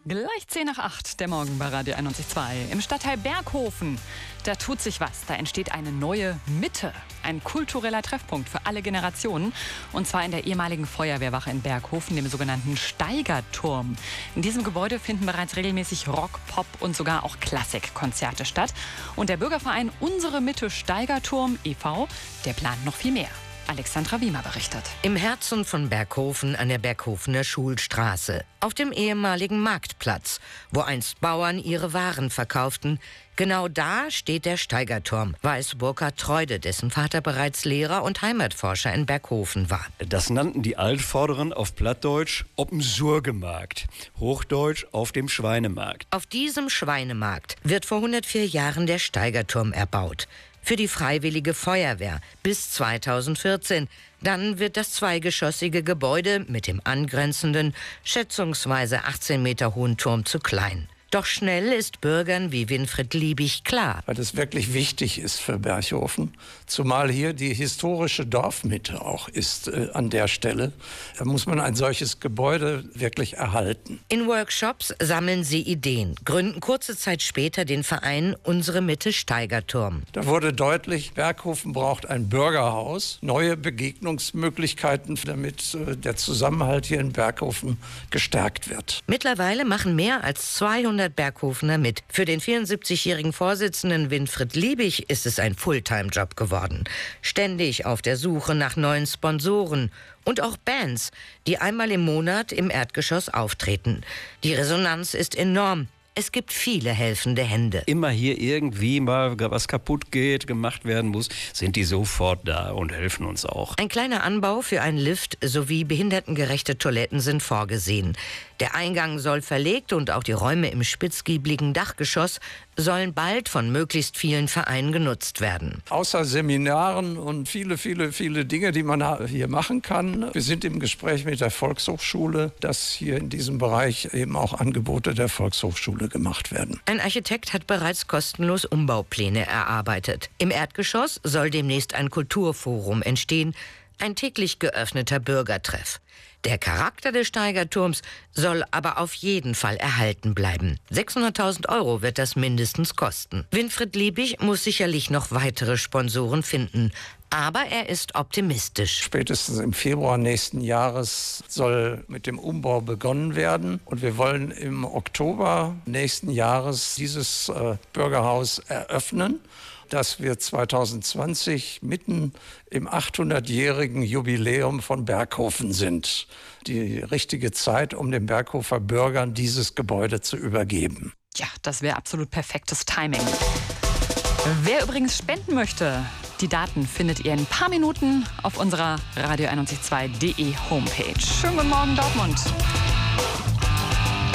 Gleich 10 nach 8, der Morgen bei Radio 91.2. Im Stadtteil Berghofen, da tut sich was. Da entsteht eine neue Mitte. Ein kultureller Treffpunkt für alle Generationen. Und zwar in der ehemaligen Feuerwehrwache in Berghofen, dem sogenannten Steigerturm. In diesem Gebäude finden bereits regelmäßig Rock, Pop und sogar auch Klassikkonzerte statt. Und der Bürgerverein Unsere Mitte Steigerturm e.V., der plant noch viel mehr. Alexandra Wiemer berichtet. Im Herzen von Berghofen an der Berghofener Schulstraße, auf dem ehemaligen Marktplatz, wo einst Bauern ihre Waren verkauften. Genau da steht der Steigerturm, weiß Burkhard Treude, dessen Vater bereits Lehrer und Heimatforscher in Berghofen war. Das nannten die Altvorderen auf Plattdeutsch op'm Surgemarkt, Hochdeutsch auf dem Schweinemarkt. Auf diesem Schweinemarkt wird vor 104 Jahren der Steigerturm erbaut. Für die Freiwillige Feuerwehr bis 2014. Dann wird das zweigeschossige Gebäude mit dem angrenzenden, schätzungsweise 18 Meter hohen Turm zu klein. Doch schnell ist Bürgern wie Winfried Liebig klar. Weil das wirklich wichtig ist für Berghofen, zumal hier die historische Dorfmitte auch ist an der Stelle. Da muss man ein solches Gebäude wirklich erhalten. In Workshops sammeln sie Ideen, gründen kurze Zeit später den Verein Unsere Mitte Steigerturm. Da wurde deutlich, Berghofen braucht ein Bürgerhaus, neue Begegnungsmöglichkeiten, damit der Zusammenhalt hier in Berghofen gestärkt wird. Mittlerweile machen mehr als 200 Berghofener mit. Für den 74-jährigen Vorsitzenden Winfried Liebig ist es ein Fulltime-Job geworden. Ständig auf der Suche nach neuen Sponsoren und auch Bands, die einmal im Monat im Erdgeschoss auftreten. Die Resonanz ist enorm. Es gibt viele helfende Hände. Immer hier irgendwie mal was kaputt geht, gemacht werden muss, sind die sofort da und helfen uns auch. Ein kleiner Anbau für einen Lift sowie behindertengerechte Toiletten sind vorgesehen. Der Eingang soll verlegt und auch die Räume im spitzgiebligen Dachgeschoss sollen bald von möglichst vielen Vereinen genutzt werden. Außer Seminaren und viele Dinge, die man hier machen kann. Wir sind im Gespräch mit der Volkshochschule, dass hier in diesem Bereich eben auch Angebote der Volkshochschule gemacht werden. Ein Architekt hat bereits kostenlos Umbaupläne erarbeitet. Im Erdgeschoss soll demnächst ein Kulturforum entstehen, ein täglich geöffneter Bürgertreff. Der Charakter des Steigerturms soll aber auf jeden Fall erhalten bleiben. 600.000 € wird das mindestens kosten. Winfried Liebig muss sicherlich noch weitere Sponsoren finden. Aber er ist optimistisch. Spätestens im Februar nächsten Jahres soll mit dem Umbau begonnen werden. Und wir wollen im Oktober nächsten Jahres dieses Bürgerhaus eröffnen. Das wir 2020 mitten im 800-jährigen Jubiläum von Berghofen sind. Die richtige Zeit, um den Berghofer Bürgern dieses Gebäude zu übergeben. Ja, das wäre absolut perfektes Timing. Wer übrigens spenden möchte, die Daten findet ihr in ein paar Minuten auf unserer radio912.de Homepage. Schönen guten Morgen, Dortmund.